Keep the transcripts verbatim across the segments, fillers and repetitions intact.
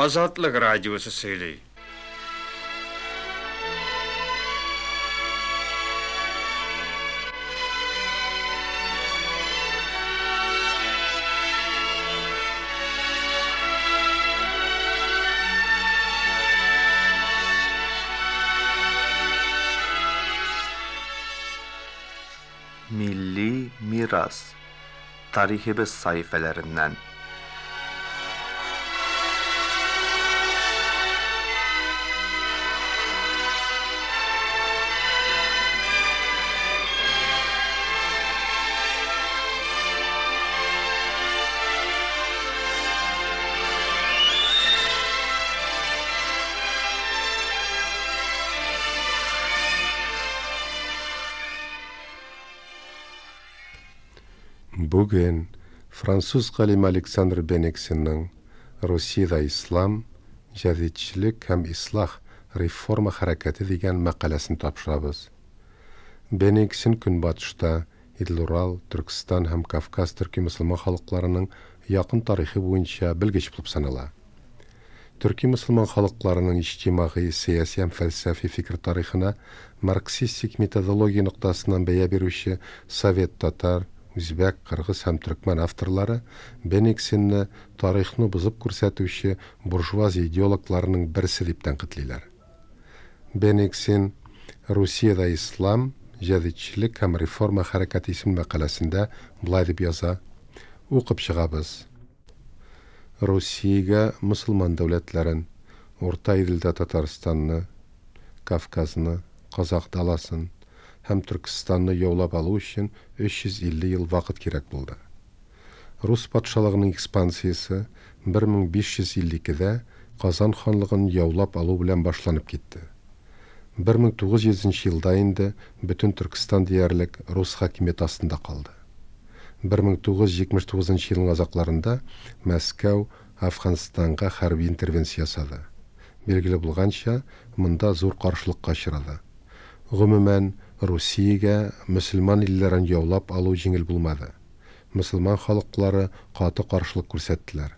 Azadlık Radyosu söyleyi. Milli Miras Tarihimiz sayfelerinden. Bugün Fransız galim Alexander Beneksin'in Rusya'da İslam, Jadidçilik hem İslah Reforma Hareketi degan maqalasini topshiramiz. Beneksin Kunbatışda, İdil-Ural, Türkistan hem Kafkas Türkiy Müslüman xalqlarining yaqin tarixi bo'yicha bilgich bo'lib sanala. Türkiy Müslüman xalqlarining ijtimoiy, siyosiy ham falsafiy fikr tarixini marksistik metodologiya nuqtasidan bayo beruvchi Sovet Tatar, O'zbek, Qirg'iz ham Turkman avtorlari Beneksinni tarixni buzib ko'rsatuvchi burjuaziya ideologlarining birisi deb tanqidlaylar. Beneksin Rusiyada islom, jadidchilik ham reforma harakati ismli maqolasida bunday deb yoza: o'qib chiqamiz. Rossiyaga musulmon davlatlarin, O'rta Idilda Tataristonni, Kafkazni, Qozoq dalasin hem Türkistan'ı yolab alu için uch yuz ellik yıl vaqt kerak bo'ldi. Rus podsholig'ining ekspansiyasi bir ming besh yuz ellik ikkida Qozon xonligini yolab alu bilan boshlanib ketdi. bir ming to'qqiz yuz yilda endi butun Turkiston deyarlik Rus hokimiyati ostida qoldi. bir ming to'qqiz yuz yetmish to'qqizinchi yilning ozoqlarida Moskva Afg'onistonga harbiy intervensiya jasadi. Belgili bo'lgancha, bunda zo'r qarshilikqa uchradi. Umuman Rusiyaga musulmon illarini yovlab alu jengil bo'lmadi. Musulmon xalqlari qattiq qarshilik ko'rsatdilar.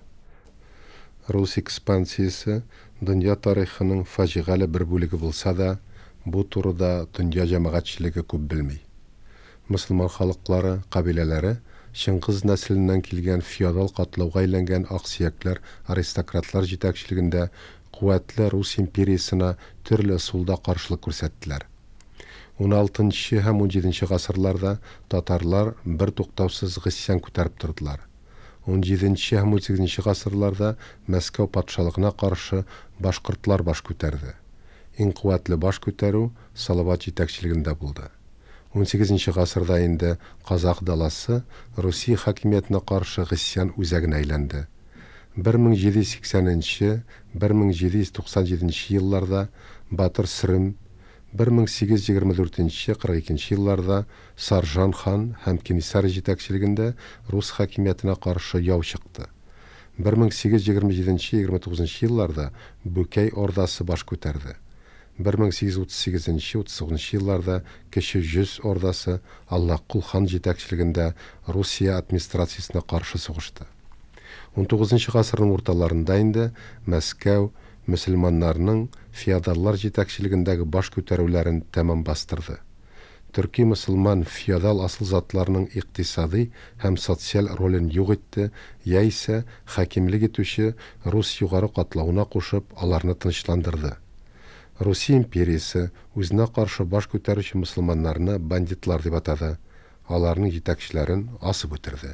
Rus ekspansiyasi dunyo tarixining fajiali bir bo'ligi bo'lsa-da, bu turida dunyo jamoatchiligi ko'p bilmay. Musulmon xalqlari, qabilalari Shinqiz naslidan kelgan feodal qatlovga aylangan oqsuyaklar, aristokratlar yetakchiligida quvvatli Rus imperiyasina turli usulda qarshilik ko'rsatdilar. o'n oltinchi ham o'n yedinchi asrlarda Tatarlar bir to'xtovsiz g'isyan ko'tarib turdilar. o'n yedinchi ham o'n sakkizinchi asrlarda Moskva podsholig'iga qarshi boshqirtlar bosh ko'tardi. Eng quvvatli bosh ko'taruv Salovat yetakchiligida bo'ldi. o'n sakkizinchi asrda endi Qozoq dalasi Rossiya hokimiyatiga qarshi g'isyan o'zagini aylandi. bir ming yetti yuz saksoninchi - bir ming yetti yuz to'qson yettinchi yillarda Batir Sirim, bir ming sekiz yuz yigirma to'rtinchi - qirq ikkinchi yillarda Sarjon xon ham Kenisar yetakchiligida Rus hokimiyatiga qarshi yov chiqdi. bir ming sekiz yuz yigirma yettinchi - yigirma to'qqizinchi yillarda Bukay ordasi bosh ko'tardi. bir ming sekiz yuz o'ttiz sakkizinchi - o'ttiz to'qqizinchi yillarda Kishi Juz ordasi Allaqul xon yetakchiligida Rossiya administratsiyasiga qarshi so'g'ishdi. o'n to'qqizinchi asrning o'rtalarida endi Moskva musulmonlarning feodallar yetakchiligidagi bosh ko'taruvlarini tamom bostirdi. Turkiy musulmon feodal aslzotlarining iqtisodiy ham sotsial rolini yo'q etdi, yaisa hokimlik etuvchi Rus yuqori qatlovuna qo'shib, ularni tinchlantirdi. Rossiya imperiyasi o'ziga qarshi bosh ko'taruvchi musulmonlarni banditlar deb atadi, ularning yetakchilarini osib o'tirdi.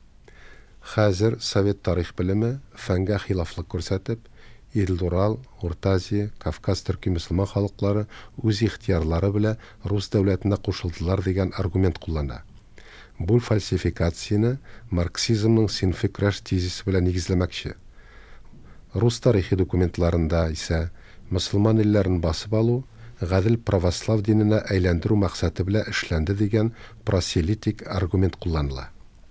Hozir Sovet tarix bilimi fanga xiloflik ko'rsatib, İdil-Ural, O'rta Osiyo, Kafkas Türkiy musulmon xalqlari o'z ixtiyorlari bilan Rus davlatiga qo'shildilar degan argument qo'llanadi. Bu falsifikatsiyani marksizmning sinfiy kurash tezisi bilan negizlamoqchi. Rus tarixiy dokumentlarida esa musulmon illarini bosib olu, g'adil pravoslav dinini aylantiruv maqsadi bilan ishlandi degan proselitik argument qo'llaniladi.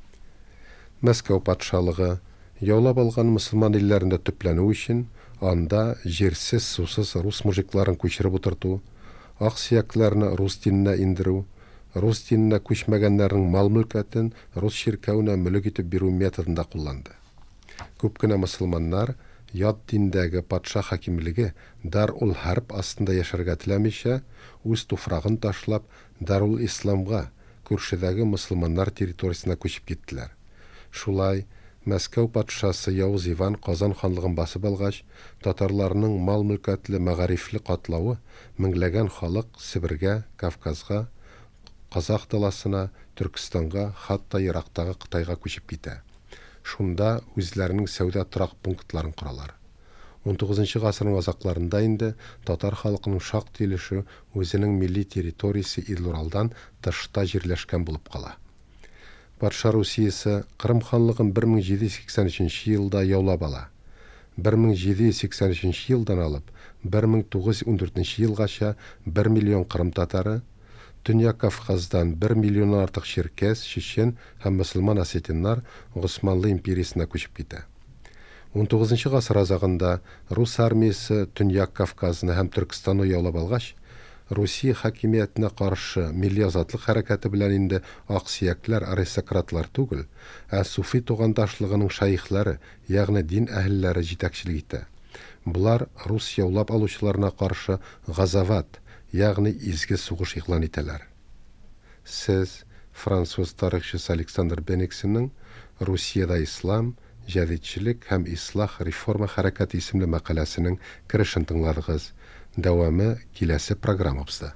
Moskva podsholig'i yovlab olgan musulmon illarida to'planuv uchun anda jersiz, suvsiz Rus mujiklarini ko'chirib o'tirtuv, oqsuyaklarni Rus dinina indiruv, Rus dinina ko'chmaganlarning mol-mulkatini Rus shirkavina mulk etib beruv metodida qo'llandi. Ko'pgina musulmonlar ят диндәге патша хакимлеге Дар-ул Харб астында яшәргә теләмичә, үз туфрагын ташлап, Дарул Исламга, күршедәге мөселманнар территориясенә күчеп киттеләр. Шулай, Мәскәү патшасы Явыз Иван Казан ханлыгын басып алгач, татарларның мал-мөлкәтле, мәгарифле катлавы меңләгән халык Себергә, Кавказга, Казак даласына, Төркстанга, хатта ерактагы Кытайга күчеп китә. Шунда үзләренең сәүдә торак пунктларын коралар. он тугызынчы гасырның азакларында инде татар халкының шактый өлеше үзенең милли территориясе Идлуралдан тышта җирләшкән булып кала. Патша Русиясе Кырым ханлыгын бер мең җиде йөз сиксән өченче елда яулап ала. бер мең җиде йөз сиксән өченче елдан алып бер мең тугыз йөз ундүртенче елгача бер миллион кырым татары, Төньяк Кавказдан бер миллионнан артык черкес, чечен һәм мөселман осетиннар Госманлы империясына күчеп китә. он тугызынчы гасыр азагында рус армиясе Төньяк Кавказны һәм Төркстанны яулап алгач, Русия хакимиятенә каршы милли азатлык хәрәкәте белән инде аксөякләр, аристократлар түгел, ә суфи тугандашлыгының шайхлары, ягъни дин әһелләре җитәкчелек итә. Булар рус яулап алучыларына каршы газават, ягъни изге сугыш игълан итәләр. Сез француз тарихчысы Александр Бениксенның Русиядә ислам, җәдитчелек һәм ислах реформа хәрәкәте исемле мәкаләсенең керешен тыңладыгыз. Дәвамы киләсе программабызда.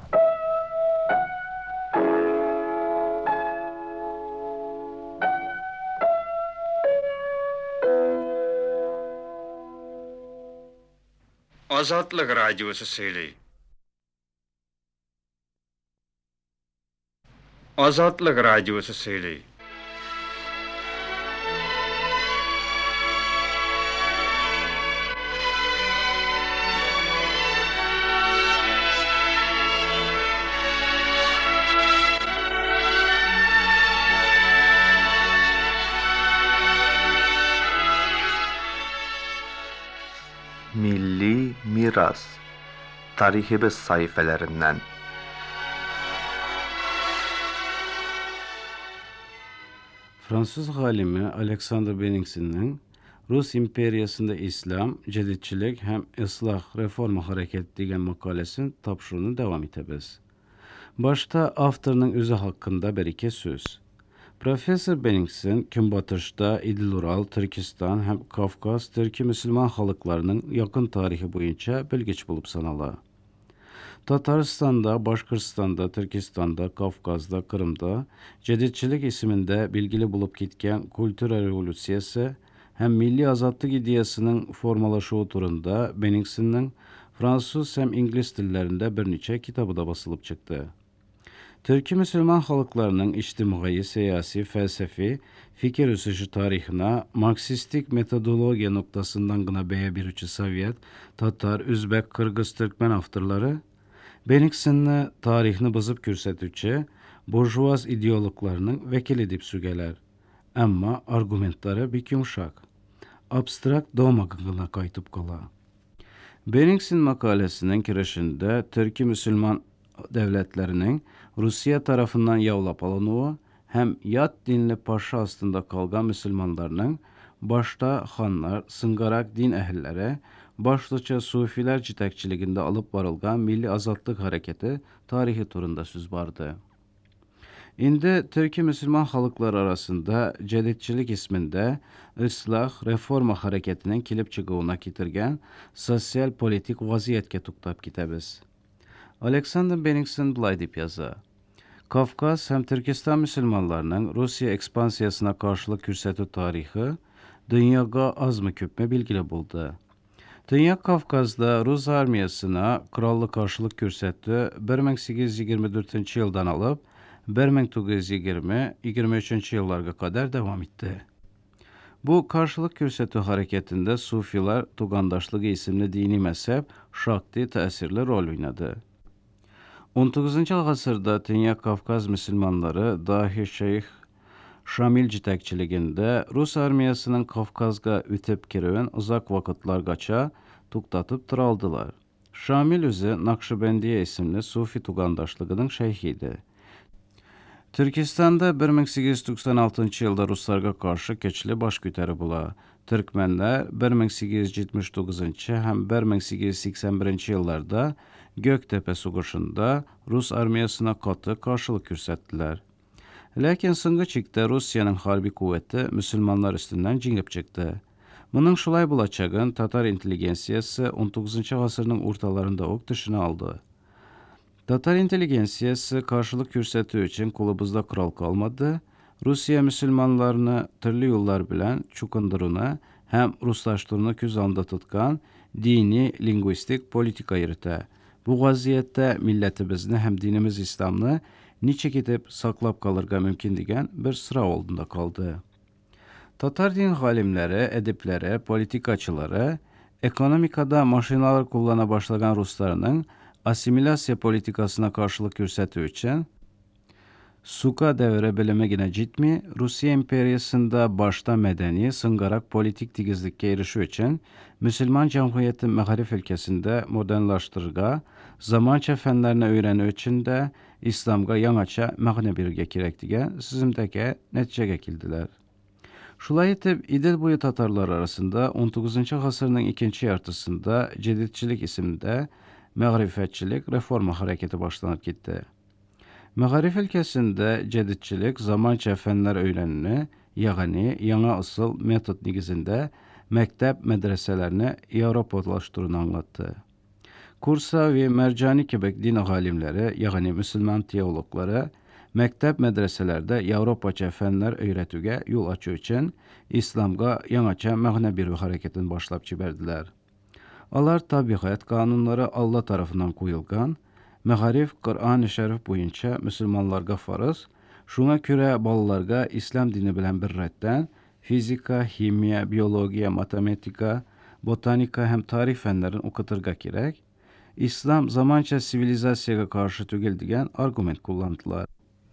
Азатлык радиосы сөйләй. Азатлык радиосы сөйләй. Milli miras. Tarihimiz sayfelerinden. Fransız halimi Alexander Beningsen'in Rus imperiyasında İslam, cədidçilik hem ıslah reforma hareketi degan makalesini tapşırığını devam etəbiz. Başta avtorunun özü hakkında bir iki söz. Profesör Beningsen, Künbatış'ta İdil-Ural, Türkistan hem Kafkas, Türkiye Müslüman halklarının yakın tarihi boyunca bilgiç bulup sanala. Tataristan'da, Başkırstan'da, Türkistan'da, Kafkas'da, Kırım'da cədidçilik isminde bilgili bulup gitken kültür revolüsiyası hem milli azadlık ideyasının formalaşığı turunda Beningsen'in Fransız hem İngiliz dillerinde bir neçə kitabı da basılıp çıktı. Türkiye Müslüman halklarının içtimai, siyasi, felsefi, fikir üsücü tarihine Marksistik metodologiya noktasından gına beye bir üçü Sovyet, Tatar, Üzbek, Kırgız, Türkmen avtorları Beningsen'ni tarihini bızıp kürsətüçe burjuaz ideologlarının vekil edip sügeler. Ama argumentları bir yumuşak. Abstrakt doğmagına kaytıp kala. Beningsen makalesinin kirişinde Türkiye Müslüman devletlerinin Rusya tarafından yaulap alınığı hem yat dinli paşa astında kalgan Müslümanlarının başta xanlar, sıngarak din ehilleri, başlıca sufiler citekçiliginde alıp varılgan milli azadlık hareketi tarihi turunda söz vardı. İndi Türkiye Müslüman halklar arasında cədidçilik isminde ıslah, reforma hareketinin kilip çıgığına getirgen sosyal politik vaziyetke tuktap kitəbiz. Alexander Beningsen bulay dip yazı. Kafkas hem Türkistan Müslümanlarının Rusya ekspansiyasına karşılık kürsəti tarihi dünyaya az mı köp mü bilgili buldu. Dünya Kafkas'da Rus armiyasına krallı karşılık kürsəti bir ming sekiz yüz iyirmi dördüncü yıldan alıp bir ming to'qqiz yuz yigirma yigirma uchinchi yıllarga kadar devam etti. Bu karşılık kürsəti hareketinde Sufiler Tugandaşlığı isimli dini mezhep şakti tesirli rol oynadı. on to'qqizinchi asırda Dünya Kafkas Müslümanları dahi Şeyh Şamil citekçiliginde Rus armiyasının Kafkasga ütüp kirivin uzak vakitlargacha tuktatıp tıraldılar. Şamil özü Nakşibendiye isimli Sufi Tugandaşlığının şeyhiydi. Türkistanda bir ming sekiz yuz to'qson oltinchi yılda Ruslarga qarşı keçli baş ko'tarib bular. Türkmenler bir ming sekiz yuz yetmish to'qqizinchi hem bir ming sekiz yuz seksen birinchi yıllarda Göktepe sug'ushunda Rus armiyasına qatı qarşılık ko'rsatdilar. Lakin so'nggi chekda Rusiyaning harbiy quvvati musulmonlar ustidan jingib chiqdi. Buning shulay bo'lachagin Tatar intelligensiyasi o'n to'qqizinchi asrning o'rtalarında ok dışına aldı. Tatar intelligensiyasi qarşılık ko'rsatuv için qulubuzda qurol qolmadi. Rusiya musulmonlarni turli yo'llar bilan cho'kindiruvni hem ruslaştırını ko'z oldida tutgan diniy, lingvistik politika yuritdi. Bu vaziyatda millatimizni hem dinimiz İslamni necha ketib saqlab qolirga mumkin degan bir sıra oldunda qoldi. Tatar din alimleri, edipleri, politikaçıları ekonomikada maşinalar kullana başlagan Ruslarının assimilasiya politikasına qarşılık ko'rsatuv için Suka devre bilimigine jitmi, Rusiya imperiyasında başta medeni, sıngarak politik tigizlikka erişu için Müslüman cemhuriyeti Mağrib ülkesinde modernlaştırga, zamança fenlerini öğreniyor için de İslamga yangaça mağne birge kerek degan sizimdeki neticege kildiler. Şulay etip İdil boyu Tatarlar arasında on to'qqizinchi asırның ikinci yartısında Cedidçilik isimde Mağrifetçilik reforma hareketi başlanıp gitti. Mağrib ülkesinde cedidçilik zamança fenler öğrenini, yani yana asıl metod negizinde mektep medreselerini Avropalaştırını anlattı. Kursa ve Mercani kebek din alimleri, yani Müslüman teologları, mektep medreselerde Avropaça fenler öğretüge yol açı için İslamga yanaça mağne bir hareketin başlap çiberdiler. Alar tabiat kanunları Allah tarafından koyulgan, Mağrib Kur'an-ı Şerif boyunca Müslümanlarga farız, şuna göre balalarga İslam dini bilen bir redden fizika, himiya, biyologiya, matematika, botanika hem tarih fenlerin okutırga gerek, İslam zamança sivilizasiyaga karşı tügel degan argument kullandılar.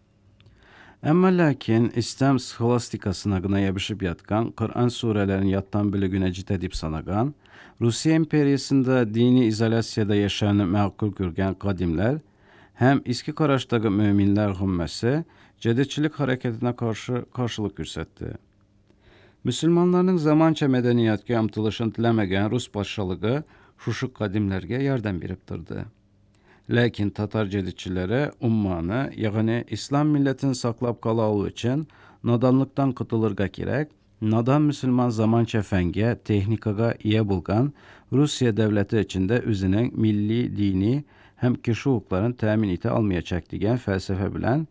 Ama lakin İslam scholastikasına gına yapışıp yatkan, Kur'an surelerin yattan biligüne cit edip sanagan, Rusya imperiyasında dini izolasiyada yaşayanı mağkul görgen kadimler, hem eski Karaş'taki müminler hümmesi, cedidçilik hareketine karşı karşılık görsetti. Müslümanların zamança medeniyetke amtılışın tilemegen Rus paşalığı şuşuk kadimlerge yardım berip durdu. Lakin Tatar cedidçilere ummanı, yani İslam milletin saklap kalalı için nadanlıktan kıtılırga gerek, nadan Müslüman zamança fenge, tehnikaga iyi bulgan Rusya devleti içinde özünün milli, dini hem kişi hukukların temin ite almayacak degen felsefe bilen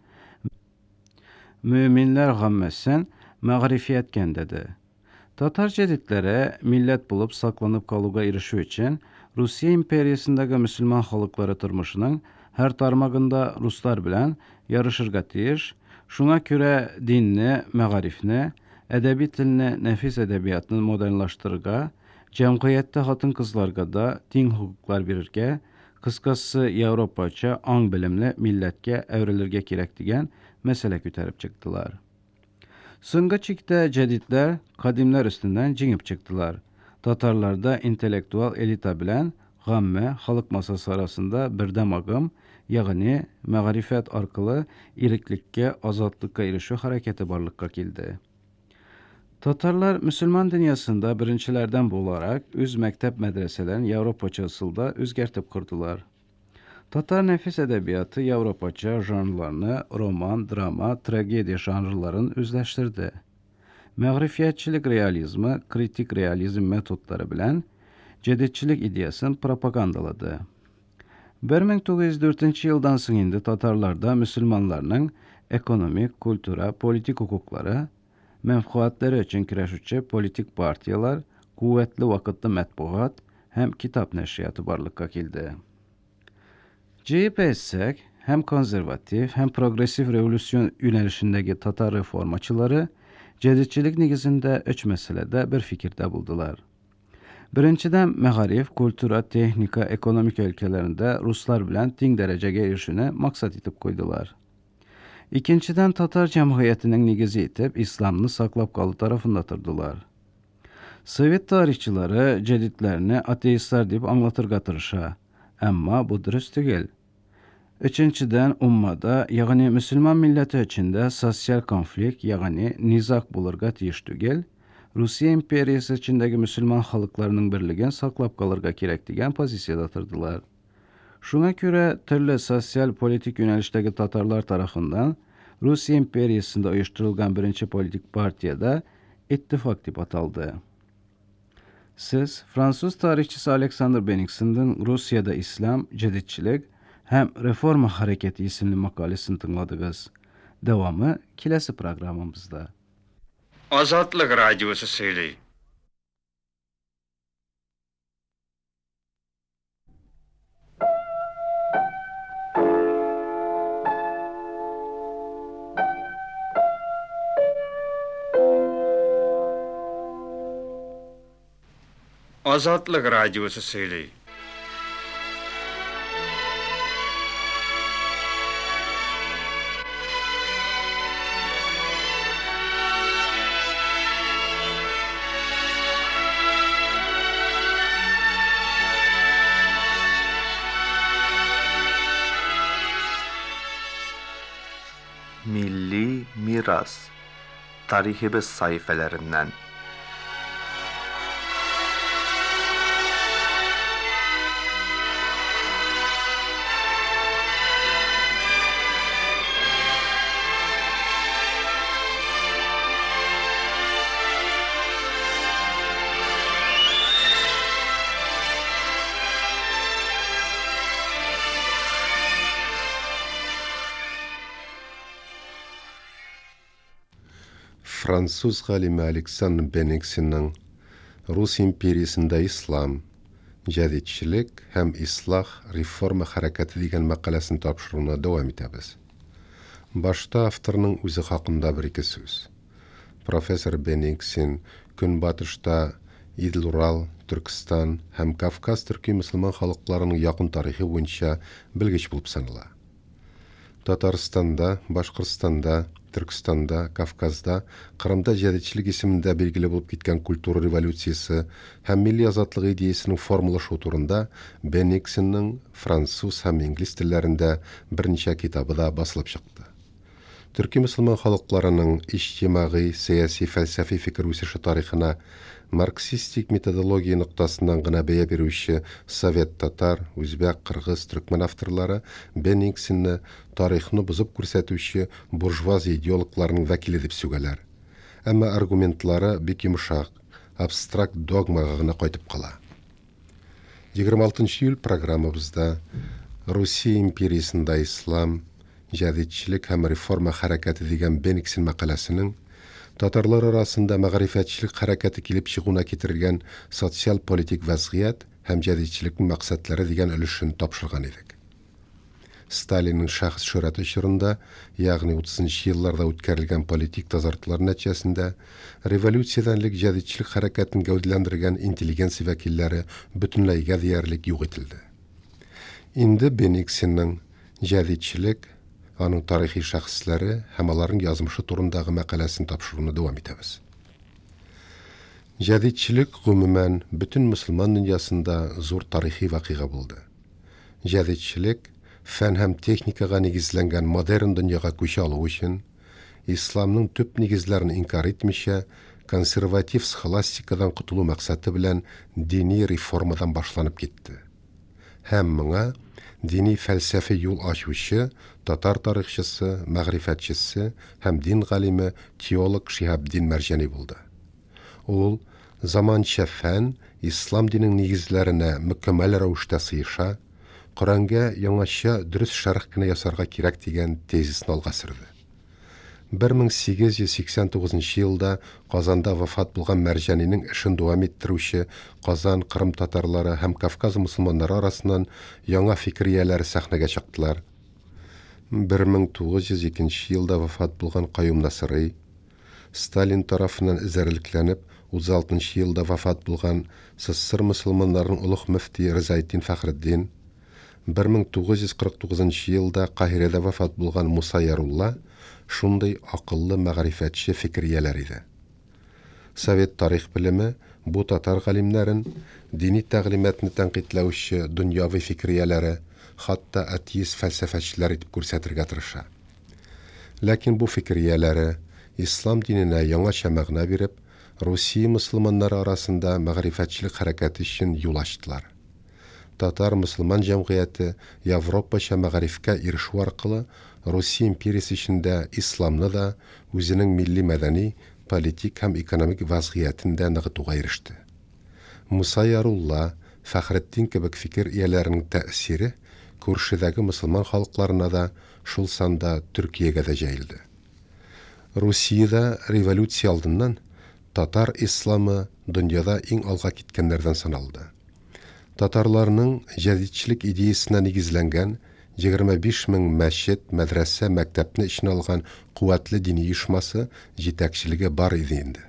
müminler gammesin mağrifiyetken dedi. Tatar cedidlere millet bulup saklanıp kalıga erişu için Rusya imperiyasındaki Müslüman halkları tırmışının her tarmağında Ruslar bilen yarışırga tiyiş, şuna göre dinni, mağarifni, edebi tilini, nefis edebiyatını modernlaştırga, cemiyette hatın kızlarga da din hukuklar verirge, kıskası Avropaça, ang bilimli milletke evrilirge gerek degen mesele küterip çıktılar. Sıngaçik'te cedidler, kadimler üstünden cingip çıktılar. Tatarlarda entelektüel elita bilen gamme halk masası arasında birdem agım, yani mağrifet arkalı iriklikke, azatlıkka erişu hareketi barlıkka kildi. Tatarlar Müslüman dünyasında birinçilerden bularak üz mektep medreselerin Avropaça ısılda üzgertip kurdular. Tatar nefis edebiyatı Avropaça janrlarını roman, drama, tragediya janrların üzleştirdi. Mağrifiyetçilik realizmi, kritik realizm metotları bilen cedidçilik ideyasını propagandaladı. bir ming to'qqiz yuz to'rtinchi yıldan sonra Tatarlarda Müslümanlarının ekonomik, kultura, politik hukukları, menfaatleri için kireşüçü politik partiyalar, kuvvetli vakitli metbuat hem kitap neşriyatı barlıkka kildi. C H P etsek hem konservatif hem progresif revolüsyon yönelişindeki Tatar reformaçıları cedidçilik negizinde üç meselede bir fikirde buldular. Birinciden mağarif, kultura, tehnika, ekonomik ülkelerinde Ruslar bilen din derecege erişine maksat itip koydular. İkinciden Tatar cemhuriyetinin negizi itip İslam'ını saklap kalı tarafında tırdılar. Sovet tarihçileri cedidlerini ateistler deyip anlatır gatırışa. Ama bu dürüst değil. Üçüncüden ummada, yani Müslüman milleti içinde sosyal konflikt, yani nizak bulurga tiyiş tügel, Rusiya imperiyası içindeki Müslüman halklarının birligini saklap kalırga kerek degan pozisiyada turdilar. Şuna göre türlü sosyal politik yönelişteki Tatarlar tarafından Rusiya imperiyasında uyuşturulgan birinci politik partiyada ittifak dep ataldı. Siz Fransız tarihçisi Alexander Benningson'dan Rusya'da İslam, Cedidçilik hem Reforma Hareketi isimli makalesini tınladınız. Devamı kilesi programımızda. Azatlık Radyosu söyleyin. Azatlık Radyosu söyleyin. Milli miras tarihimiz sayfelerinden. Fransız galimi Alexander Benningson'ın Rus imperiyasında İslam, Cedidçilik hem İslah Reforma Hareketi degan makalesini tapşırığına devam etemiz. Başta avtorның özü haqında bir iki söz. Profesör Benningson Künbatışta İdil Ural, Türkistan hem Kafkaz Türkiye Müslüman halklarının yakın tarihi boyunca bilgiç bulup sanıla. Tatarstanda, Başkırstanda, Türkistan'da, Kafkaz'da, Kırım'da Cedidçilik isiminde belgili bulup gitken kültür revolütsiyası hem milli azatlık ideyasının formulaşı oturunda Benningson'ның Fransız hem İngiliz dillerinde bir neçe kitabı da basılıp çıktı. Türkiye Müslüman halklarının içtimai, siyasi, felsefi fikir üsüşü tarihine Marksistik metodologiya noktasından gına beya beruvchi Sovet Tatar, Özbek, Kırgız, Türkmen avtorlары Benningson'ni tarixni buzib ko'rsatuvchi burjuvaz ideologlarning vakili deb so'galar. Ammo argumentlari bek yumshoq, abstrakt dogmaga qaytib qola. yigirma oltinchi iyul programmamizda Rossiya imperiyasida İslam, Cedidçilik hem Reforma Hareketi degan Benningson maqolasining Tatarlar arasında ma'rifatchilik hareketi kelib chiquna ketirilgan sotsial politik vaziyat hem Cedidçilikning maqsadlari degan ulushini topshirgan edik. Stalinning shaxs shuhrati ishirida, ya'ni o'ttizinchi yillarda o'tkazilgan politik tazartlar natijasida revolyutsiyadanlik Cedidçilik hareketini gavdalantirgan intelligensiya vakillari butunlayga deyarlik yo'q etildi. Endi Benningsonning Cedidçilik Onun tarihi şahsları hem onların yazmışı turundagi maqalasini topshiruvni devam etamiz. Cedidçilik umuman bütün Müslüman dünyasında zor tarihi vaqiga bo'ldi. Cedidçilik fan hem texnikaga negizlangan modern dunyoga ko'cha oluv uchun İslamning tüp negizlarini inkar etmişe, konservativ sxolastikadan qutuluv maqsadi bilan diniy reformadan boshlanib ketdi. Hem bunga dini felsefe yol açışı, Tatar tarihçisi, ma'rifatchisi hem din galimi teolog Shihabuddin Marjani bo'ldi. Ol zamancha fan İslam dinin negizlarini mukammal ravishda sıyışa, Qur'onga yangicha durust sharhni yasarga kerak degan tezisni olg'a surdi. bir ming sekiz yuz sakson to'qqizinchi yilda Qozonda vafot bo'lgan Marjanining ishini davom ettiruvchi Qozon Qrim tatarlari ham Kafkaz musulmonlari orasidan yangi fikriyalar sahnaga chiqdilar. bir ming to'qqiz yuz ikkinchi yilda vafot bo'lgan Qayum Nasriy, Stalin tarafidan izarliklanib, o'ttiz oltinchi yilda vafot bo'lgan Sissir musulmonlarining ulug' mufti Rizoiddin Faxriddin, bir ming to'qqiz yuz qirq to'qqizinchi yilda Qahirada vafot bo'lgan Musa Yarullah shunday aqlli ma'rifatchi fikriyalar edi. Sovet tarix bilimi bu tatar g'alimlarin diniy ta'limotni tanqidlovchi dunyoviy fikriyalari, хатта атеист фәлсәфәчеләр итеп күрсәтергә тырыша. Ләкин бу фикрияләре ислам диненә яңаша мәгънә биреп, Русия мөселманнары арасында мәгърифәтчелек хәрәкәте өчен юл ачтылар. Татар мөселман җәмгыяте Европача мәгърифкә ирешү аркылы Русия империясе эчендә исламны да үзенең милли мәдәни, политик һәм экономик вазгыятен дә ныгытуга иреште. Муса Ярулла, Фәхретдин кебек фикер ияләренең тәэсире күршедәге мөселман халыкларына да шул санда Төркиягә дә җәелде. Русиядә революция алдыннан татар исламы дөньяда иң алга киткәннәрдән саналды. Татарларның җәдитчелек идеясенә нигезләнгән егерме биш мең мәчет, мәдрәсә, мәктәпне эченә алган куәтле дини оешмасы җитәкчелеге бар иде инде.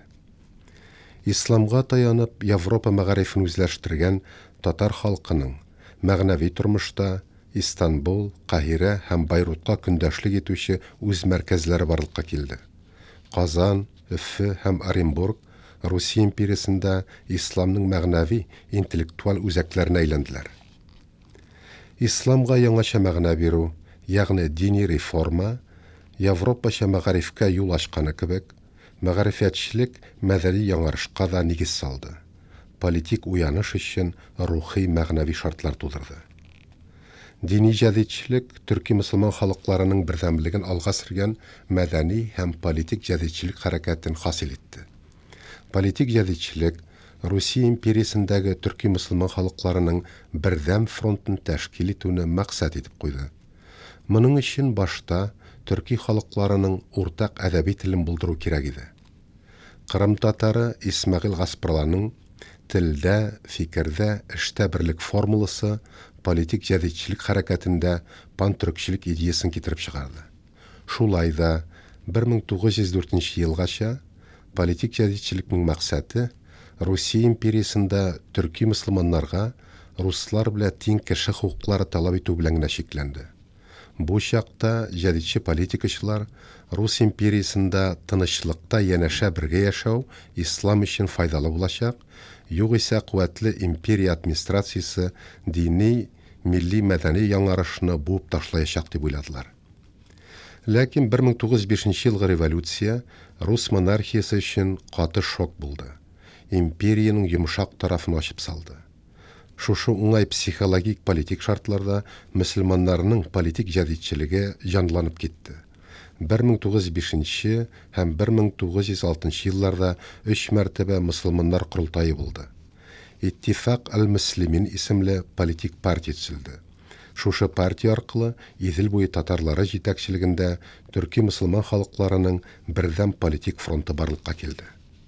Исламга таянып Европа мәгарифен үзләштергән татар халкының мәгънәви тормышта Истанбул, Каһирә һәм Байрутка көндәшлек итүче үз мәркәзләре барлыкка килде. Казан, Өфе һәм Оренбург Русия империясында исламның мәгънәви, интеллектуаль үзәкләренә әйләнделәр. Исламга яңаша мәгънә бирү, ягъни дини реформа, Европача мәгарифкә юл ачканы кебек, мәгърифәтчелек мәдәни яңарышка да нигез салды. Политик уяныш өчен рухи мәгънәви шартлар тудырды. Дини җәдитчелек төрки мөселман халыкларының бердәмлеген алга сөргән мәдәни һәм политик җәдитчелек хәрәкәтен хасил итте. Политик җәдитчелек Русия империясендәге төрки мөселман халыкларының бердәм фронтын тәшкил итүне максат итеп куйды. Моның өчен башта төрки халыкларының уртак әдәби телен булдыру кирәк иде. Кырым татары Исмәгыйль Гаспарларның телдә, фикердә, эштә берлек формуласы политик җәдитчелек хәрәкәтендә пантөркчелек идеясын китереп чыгарды. Шулай да бер мең тугыз йөз дүртенче елгача политик җәдитчелекнең максаты Русия империясында төрки мөселманнарга руслар белән тиң кеше хукуклары талап итү белән генә чикләнде. Бу чакта җәдитче политикачылар Рус империясында тынычлыкта янәшә бергә яшәү ислам өчен файдалы булачак, югыйсә куәтле империя администрациясе дини, милли мәдәни яңарышны буып ташлаячак дип уйладылар. Ләкин бер мең тугыз йөз бишенче елгы революция Рус монархиясе өчен каты шок булды. Империяның йомшак тарафын ачып салды. Шушы уңай психологик политик шартларда мөселманнарның политик җәдитчелеге җанланып китте. бер мең тугыз йөз бишенче һәм бер мең тугыз йөз алтынчы елларда өч мәртәбә мөселманнар курултайы булды. Иттифак әл-Муслимин исемле политик партия төзелде. Шушы партия аркылы Идел буе татарлары җитәкчелегендә төрки мөселман халыкларының бердәм политик фронты барлыкка килде.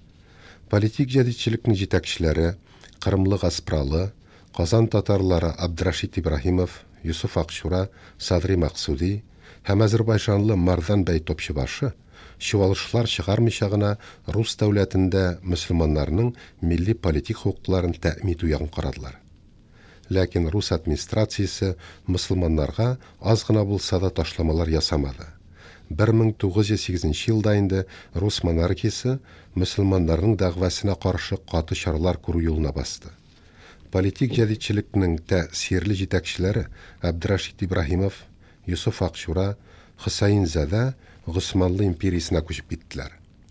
Политик җәдитчелекнең җитәкчеләре Кырымлы Гаспралы, Казан татарлары Абдрашид Ибраһимов, Юсуф Акчура, Садри Максуди һәм Азәрбайҗанлы Мардан бәй Топчыбашы чуалышлар чыгармыйча гына Рус дәүләтендә мөселманнарның милли политик хукукларын тәэмин итү ягын карадылар. Ләкин Рус администрациясе мөселманнарга аз гына булса да ташламалар ясамады. бер мең тугыз йөз сигезенче елда инде Рус монархиясе мөселманнарның дәгъвасына каршы каты чаралар күрү юлына басты. Политик җәдитчелекнең тәэсирле җитәкчеләре Абдрашид Ибраһимов, Юсуф Акчура, Хусаин Зада Госманлы империясына күчеп киттеләр.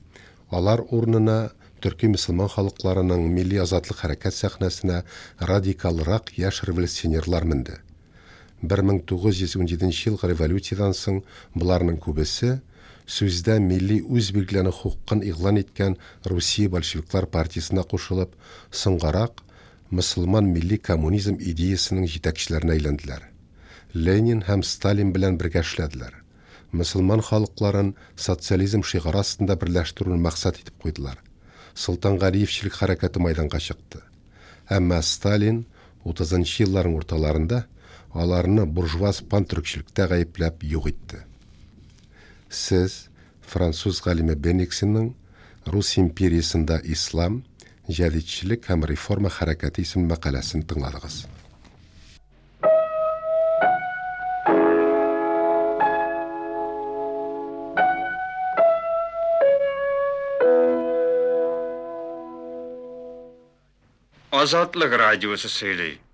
Алар урынына төрки мөселман халыкларының милли азатлык хәрәкәт сәхнәсенә радикалрак яшь революционерлар менде. бер мең тугыз йөз унҗиденче елгы революциyaдан соң буларның күбесе сүздә милли үз билгеләнү хукукын игълан иткән Русия большевиклар партиясына кушылып, соңгарак мөселман милли коммунизм идеясының җитәкчеләренә әйләнделәр. Ленин һәм Сталин белән бергә эшләделәр. Мөселман халыкларын социализм шигары астында берләштерүне максат итеп куйдылар. Солтан Галиевчелек хәрәкәте мәйданга чыкты. Әмма Сталин утызынчы елларның урталарында аларны буржуаз пантөркчелектә гаепләп юк итте. Сез француз галиме Бениксенның Рус империясында ислам, җәдитчелек һәм реформа хәрәкәте исемле мәкаләсен тыңладыгыз. Азатлык радиосы сөйләй.